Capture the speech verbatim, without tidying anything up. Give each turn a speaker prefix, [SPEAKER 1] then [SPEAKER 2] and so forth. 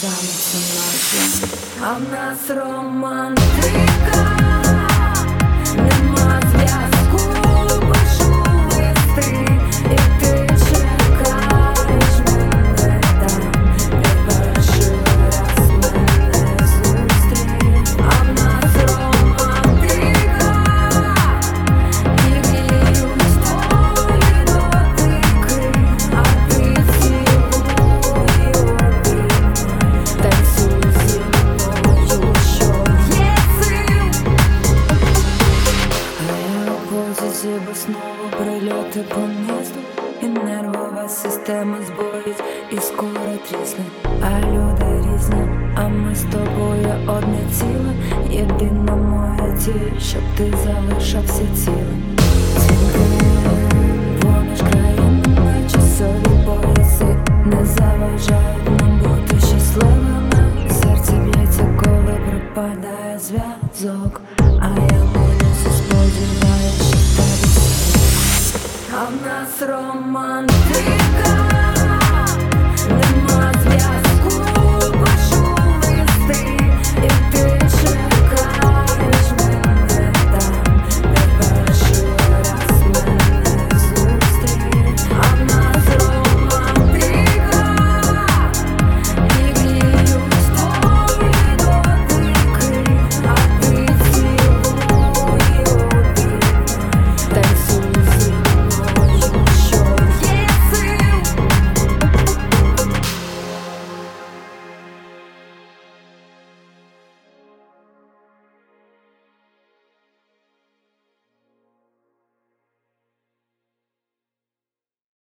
[SPEAKER 1] станеться нашим. А в нас романтика, нема зв'язку, пишу листи, і ти чекаєш мене там, де перший раз мене зустрів. А в нас романтика, і гріють твої дотики, а ти цілуй обіймай, танцюй зі мною, що є сил. Аеропозиції, бо знову прильоти по місту, і нервова система збоїть, і скоро трісне. А люди різні, а ми з тобою одне ціле. Єдина моя ціль, щоб ти залишався цілим. Поміж країнами часові пояси не заважають нам бути щасливими. Серце б'ється, коли пропадає зв'язок.